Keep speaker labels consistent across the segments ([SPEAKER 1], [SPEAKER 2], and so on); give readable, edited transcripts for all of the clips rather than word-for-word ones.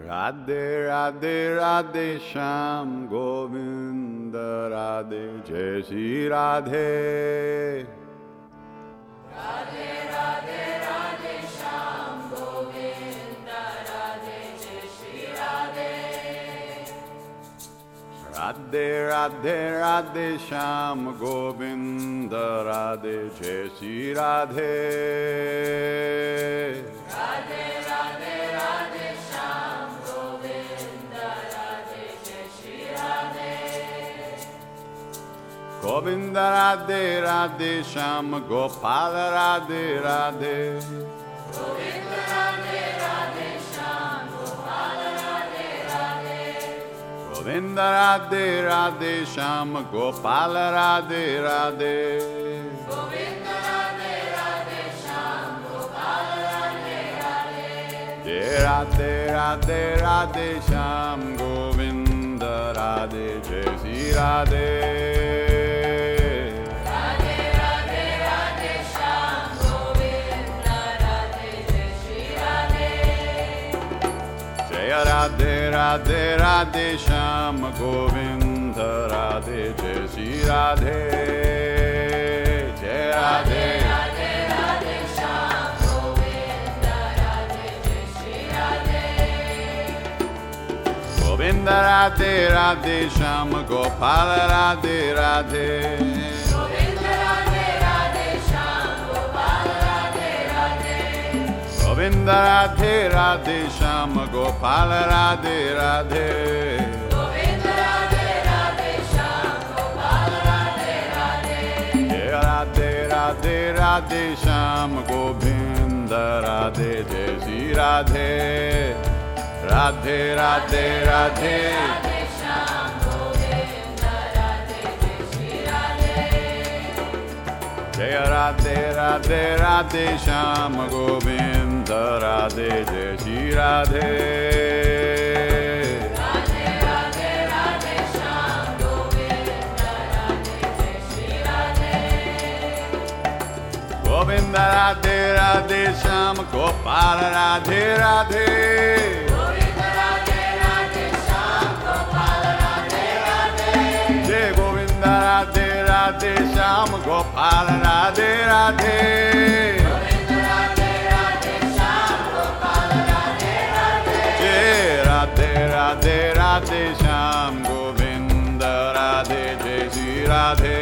[SPEAKER 1] Radhe Radhe Radhe Shyam Govinda Radhe Jai Shri Radhe.
[SPEAKER 2] Radhe Radhe Radhe Shyam Govinda Radhe Jai Shri Radhe.
[SPEAKER 1] Radhe Radhe Radhe Shyam Govinda Radhe Jai Shri Radhe.
[SPEAKER 2] Radhe Radhe Radhe Shyam Govinda Radhe Jai Shri Radhe.
[SPEAKER 1] Govinda Radhe Radhe Shyam Gopal Radhe Radhe.
[SPEAKER 2] Govinda Radhe Radhe Shyam Gopal Radhe Radhe.
[SPEAKER 1] Govinda Radhe Radhe Shyam Gopal Radhe Radhe.
[SPEAKER 2] Govinda Radhe Radhe Shyam Gopal Radhe Radhe.
[SPEAKER 1] Jai Radhe Radhe Radhe Shyam Govinda Radhe Jai Shri Radhe.
[SPEAKER 2] Radhe Radhe Radhe Shyam Govinda Radhe Jai Shri Radhe.
[SPEAKER 1] Jai Radhe Radhe Radhe Shyam Govinda Radhe Jai Shri Radhe. Jai Radhe
[SPEAKER 2] Radhe Radhe Shyam Govinda Radhe Jai Shri Radhe.
[SPEAKER 1] Govinda Radhe Radhe Shyam Gopal Radhe Radhe.
[SPEAKER 2] Govinda Radhe Radhe Shyam Gopal Radhe Radhe.
[SPEAKER 1] Govinda Radhe Radhe Shyam Gopal Radhe Radhe.
[SPEAKER 2] Govinda Radhe Radhe Shyam Gopal Radhe Radhe.
[SPEAKER 1] Jai Radhe Radhe Radhe Shyam Govinda Radhe Jai Shri Radhe. Radhe Radhe Radhe.
[SPEAKER 2] Radhe Shyam Govinda Radhe Jai Shri Radhe.
[SPEAKER 1] Jai Radhe Radhe Radhe Shyam Govinda Radhe Jai Shri Radhe.
[SPEAKER 2] Radhe Radhe Radhe Shyam Govinda Radhe Jai Shri Radhe.
[SPEAKER 1] Govinda Radhe Radhe Shyam Gopal Radhe Radhe.
[SPEAKER 2] Govinda Radhe Radhe Shyam Gopal Radhe Radhe.
[SPEAKER 1] Jai Govinda Radhe Radhe Shyam Gopal Radhe Radhe.
[SPEAKER 2] Govinda Radhe Radhe Shyam Gopal Radhe Radhe.
[SPEAKER 1] Jai Radhe Radhe Radhe Shyam Govinda Radhe Jai Shri Radhe.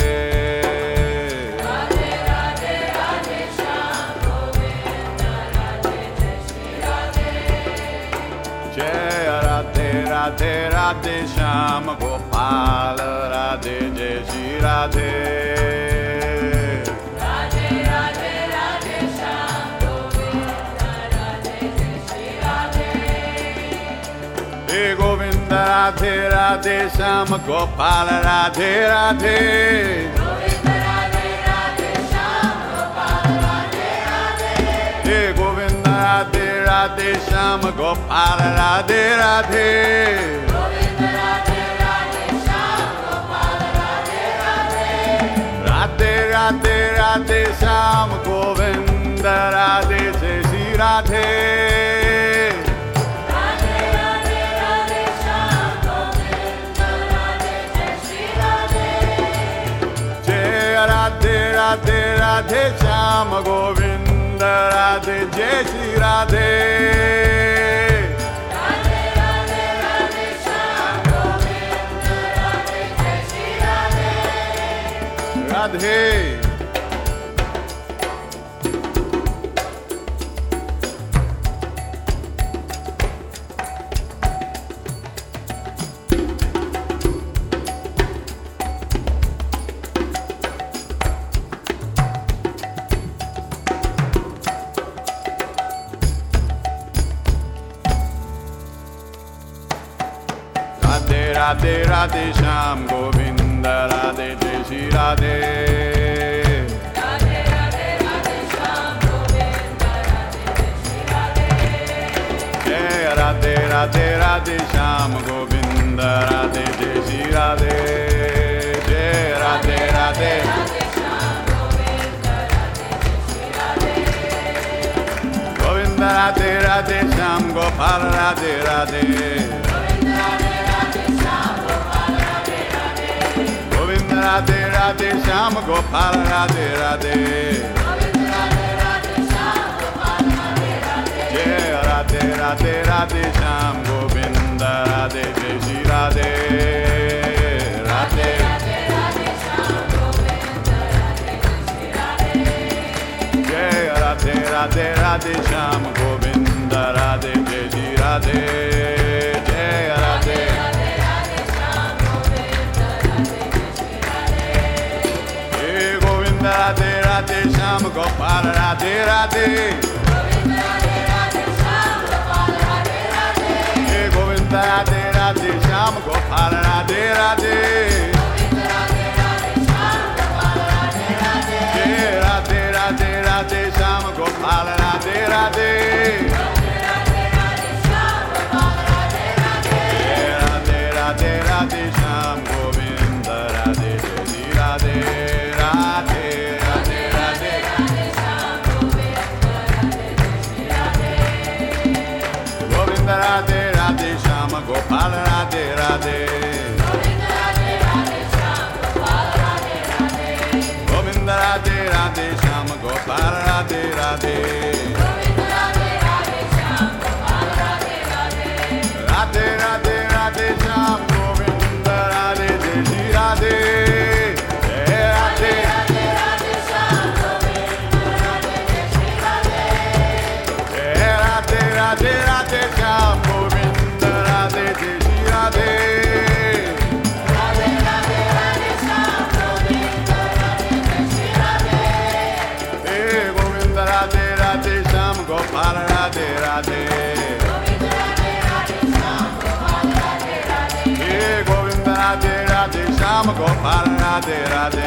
[SPEAKER 2] Radhe Radhe Radhe Shyam Govinda Radhe Jai Shri Radhe.
[SPEAKER 1] Jai Radhe Radhe Radhe Shyam Gopal Radhe Jai Shri Radhe.
[SPEAKER 2] Radhe Radhe Radhe Shyam Govinda Radhe Jai Shri Radhe.
[SPEAKER 1] Hey Govinda Radhe Radhe Shyam Gopal Radhe Radhe.
[SPEAKER 2] Govinda Radhe Radhe Shyam Gopal Radhe Radhe.
[SPEAKER 1] Hey Govinda Radhe Radhe Shyam Gopal Radhe Radhe.
[SPEAKER 2] Govinda Radhe Radhe Shyam Gopal Radhe Radhe.
[SPEAKER 1] Radhe Radhe Radhe Shyam Govinda Radhe Jai Shri Radhe.
[SPEAKER 2] Radhe Radhe Radhe Shyam Govinda Radhe Jai Shri Radhe.
[SPEAKER 1] Jai Radhe Radhe Radhe Shyam Govinda Radhe Jai Shri Radhe.
[SPEAKER 2] Radhe Radhe Radhe Shyam Govinda Radhe Jai Shri Radhe.
[SPEAKER 1] Radhe. Radhe Radhe Radhe Shyam Govinda Radhe Jai Shri Radhe.
[SPEAKER 2] Radhe Radhe Radhe Shyam Govinda Radhe Jai Shri Radhe.
[SPEAKER 1] Jai Radhe Radhe Radhe Shyam Govinda Radhe Jai Shri Radhe. Jai Radhe Radhe.
[SPEAKER 2] Radhe Shyam Govinda Radhe Jai Shri Radhe.
[SPEAKER 1] Radhe Radhe Shyam Gopal Radhe Radhe Govinda Radhe Radhe Shyam Gopal Radhe Radhe Jai Radhe Radhe Radhe Shyam Govinda Radhe Jai Shri Radhe Radhe Jai Radhe Radhe Radhe Shyam Govinda Radhe Jai Shri Radhe Jai Radhe Jai Govinda Radhe Radhe Shyam Gopal Radhe Radhe Jai Govinda Radhe Radhe Shyam Gopal Radhe Radhe Jai Radhe Radhe Radhe Shyam Gopal Radhe Radhe Radhe Radhe Radhe Shyam Govinda Radhe Jai Shri Radhe Radhe Radhe Radhe Govinda Radhe Radhe Shyam Gopal Radhe Radhe Govinda Radhe Radhe Shyam Gopal Radhe Radhe Radhe Radhe Radhe Shyam Govinda Radhe Jai Shri Radhe Jai Radhe Jai Radhe Radhe Radhe Shyam Govinda Radhe Jai Shri Radhe Hey Govinda Radhe Radhe Shyam Gopal Radhe Radhe Hey Govinda Radhe Radhe Shyam Gopal Radhe Radhe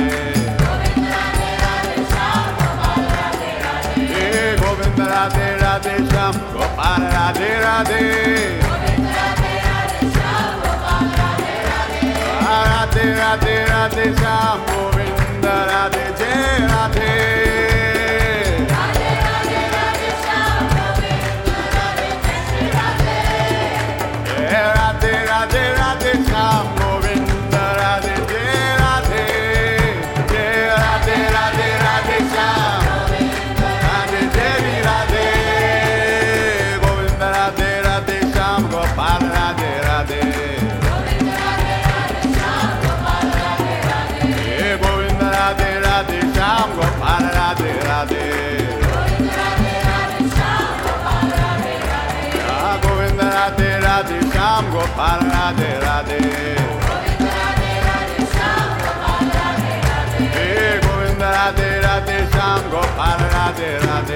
[SPEAKER 1] Hey Govinda Radhe Radhe Shyam Gopal Radhe Radhe Radhe Radhe Radhe Shyam Govinda Radhe Jai Radhe Radhe Radhe Radhe Shyam Govinda Radhe Jai Radhe Jai Radhe Radhe Radhe Shyam Radhe Jai Radhe Govinda Radhe Radhe Shyam Gopal Radhe Radhe Hey Govinda Radhe Radhe Shyam Gopal Radhe Radhe Govinda Radhe Radhe Shyam Gopal Radhe Radhe Hey Govinda Radhe Radhe Shyam Gopal Radhe Radhe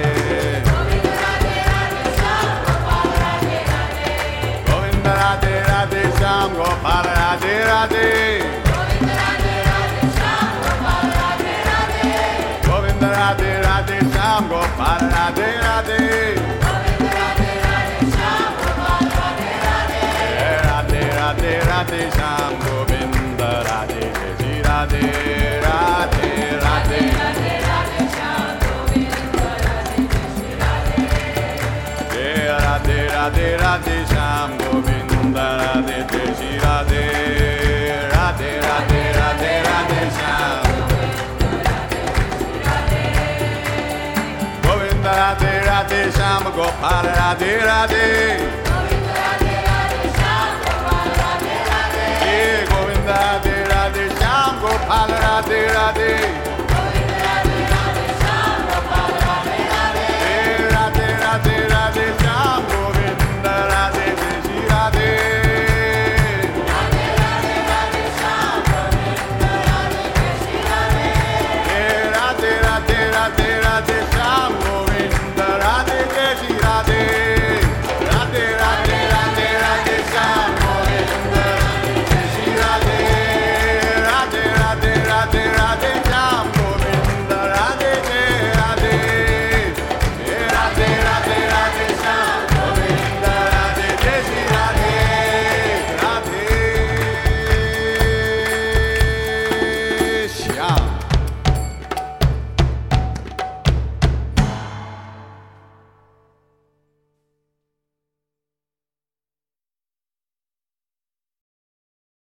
[SPEAKER 1] Govinda Radhe Radhe Shyam Gopal Radhe Radhe Govinda Radhe Radhe Shyam Gopal Radhe Radhe Radhe Radhe Shyam Govinda Radhe Jai Shri Radhe Radhe Radhe Jai Radhe Radhe Radhe Shyam Govinda Radhe Jai Shri Radhe Radhe Radhe Radhe Radhe Shyam Govinda Radhe Radhe Shyam Gopal Radhe Radhe